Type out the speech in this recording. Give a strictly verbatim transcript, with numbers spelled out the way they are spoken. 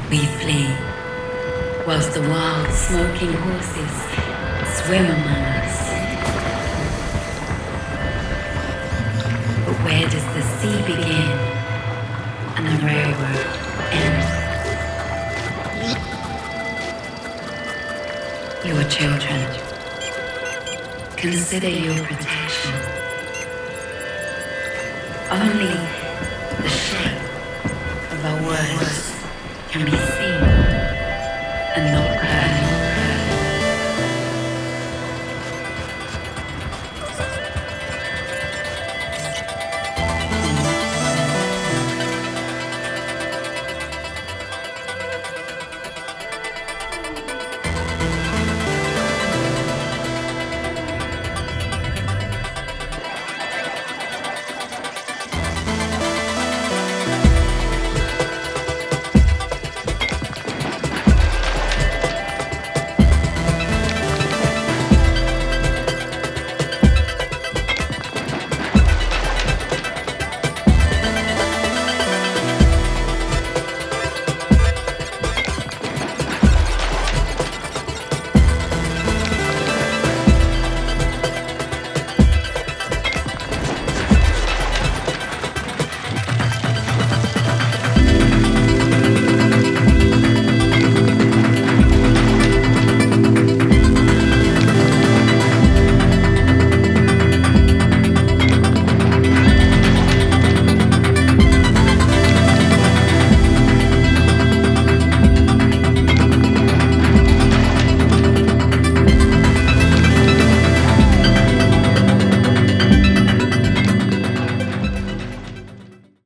We flee, whilst the wild smoking horses swim among us. But where does the sea begin and the railroad end? Your children, consider your protection. Only